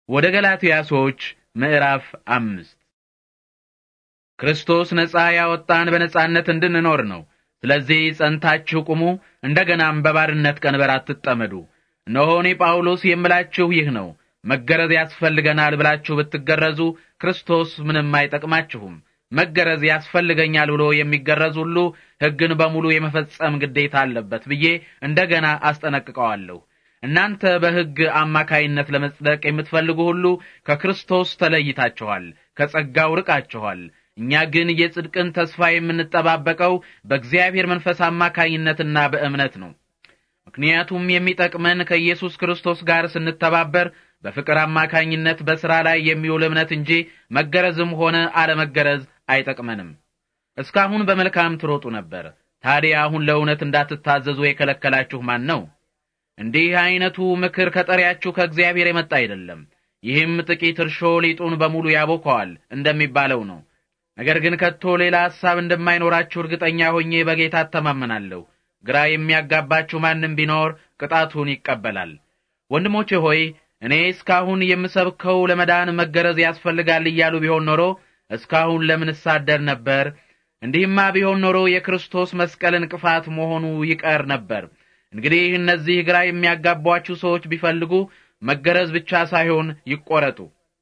ወደ ገላትያ ሰዎች ምዕራፍ 5 ክርስቶስ ነጻ ያወጣን በነጻነት እንድንኖር ነው። ስለዚህ ጸንታችሁ ቁሙ፣ እንደገናም በባርነት ቀንበር አትጠመዱ። እነሆ እኔ ጳውሎስ የምላችሁ ይህ ነው። መገረዝ ያስፈልገናል ብላችሁ ብትገረዙ ክርስቶስ ምንም አይጠቅማችሁም። መገረዝ ያስፈልገኛል ብሎ የሚገረዝ ሁሉ ሕግን በሙሉ የመፈጸም ግዴታ አለበት ብዬ እንደገና አስጠነቅቀዋለሁ። እናንተ በሕግ አማካይነት ለመጽደቅ የምትፈልጉ ሁሉ ከክርስቶስ ተለይታችኋል፣ ከጸጋው ርቃችኋል። እኛ ግን የጽድቅን ተስፋ የምንጠባበቀው በእግዚአብሔር መንፈስ አማካይነትና በእምነት ነው። ምክንያቱም የሚጠቅመን ከኢየሱስ ክርስቶስ ጋር ስንተባበር በፍቅር አማካኝነት በሥራ ላይ የሚውል እምነት እንጂ መገረዝም ሆነ አለመገረዝ አይጠቅመንም። እስካሁን በመልካም ትሮጡ ነበር። ታዲያ አሁን ለእውነት እንዳትታዘዙ የከለከላችሁ ማን ነው? እንዲህ አይነቱ ምክር ከጠሪያችሁ ከእግዚአብሔር የመጣ አይደለም። ይህም ጥቂት እርሾ ሊጡን በሙሉ ያቦከዋል እንደሚባለው ነው። ነገር ግን ከቶ ሌላ ሐሳብ እንደማይኖራችሁ እርግጠኛ ሆኜ በጌታ እተማመናለሁ። ግራ የሚያጋባችሁ ማንም ቢኖር ቅጣቱን ይቀበላል። ወንድሞቼ ሆይ እኔ እስካሁን የምሰብከው ለመዳን መገረዝ ያስፈልጋል እያሉ ቢሆን ኖሮ እስካሁን ለምን እሳደር ነበር? እንዲህማ ቢሆን ኖሮ የክርስቶስ መስቀል እንቅፋት መሆኑ ይቀር ነበር። እንግዲህ እነዚህ ግራ የሚያጋቧችሁ ሰዎች ቢፈልጉ መገረዝ ብቻ ሳይሆን ይቆረጡ።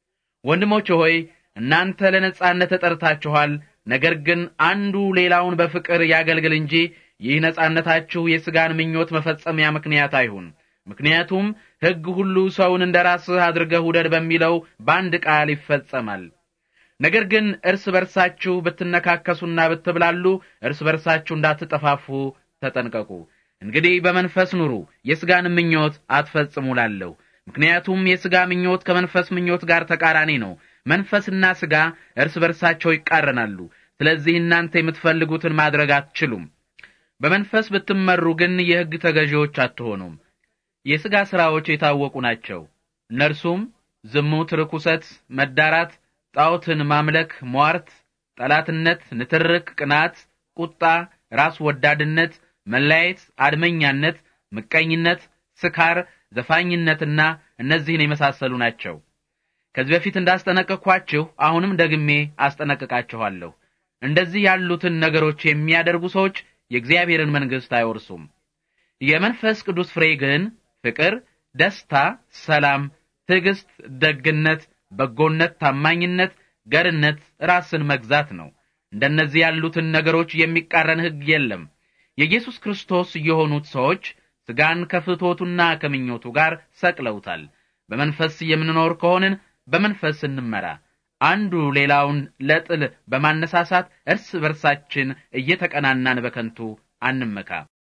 ወንድሞቼ ሆይ እናንተ ለነጻነት ተጠርታችኋል። ነገር ግን አንዱ ሌላውን በፍቅር ያገልግል እንጂ ይህ ነጻነታችሁ የሥጋን ምኞት መፈጸሚያ ምክንያት አይሁን። ምክንያቱም ሕግ ሁሉ ሰውን እንደራስህ አድርገህ ውደድ በሚለው በአንድ ቃል ይፈጸማል። ነገር ግን እርስ በርሳችሁ ብትነካከሱና ብትብላሉ እርስ በርሳችሁ እንዳትጠፋፉ ተጠንቀቁ። እንግዲህ በመንፈስ ኑሩ፣ የሥጋን ምኞት አትፈጽሙ እላለሁ። ምክንያቱም የሥጋ ምኞት ከመንፈስ ምኞት ጋር ተቃራኒ ነው። መንፈስና ሥጋ እርስ በርሳቸው ይቃረናሉ። ስለዚህ እናንተ የምትፈልጉትን ማድረግ አትችሉም። በመንፈስ ብትመሩ ግን የሕግ ተገዢዎች አትሆኑም። የሥጋ ሥራዎች የታወቁ ናቸው። እነርሱም ዝሙት፣ ርኩሰት፣ መዳራት፣ ጣዖትን ማምለክ፣ ሟርት፣ ጠላትነት፣ ንትርክ፣ ቅናት፣ ቁጣ፣ ራስ ወዳድነት፣ መለያየት፣ አድመኛነት፣ ምቀኝነት፣ ስካር፣ ዘፋኝነትና እነዚህን የመሳሰሉ ናቸው። ከዚህ በፊት እንዳስጠነቀቅኳችሁ አሁንም ደግሜ አስጠነቅቃችኋለሁ። እንደዚህ ያሉትን ነገሮች የሚያደርጉ ሰዎች የእግዚአብሔርን መንግሥት አይወርሱም። የመንፈስ ቅዱስ ፍሬ ግን ፍቅር፣ ደስታ፣ ሰላም፣ ትዕግስት፣ ደግነት፣ በጎነት፣ ታማኝነት፣ ገርነት፣ ራስን መግዛት ነው። እንደነዚህ ያሉትን ነገሮች የሚቃረን ሕግ የለም። የኢየሱስ ክርስቶስ የሆኑት ሰዎች ሥጋን ከፍቶቱና ከምኞቱ ጋር ሰቅለውታል። በመንፈስ የምንኖር ከሆንን በመንፈስ እንመራ። አንዱ ሌላውን ለጥል በማነሳሳት እርስ በርሳችን እየተቀናናን በከንቱ አንመካ።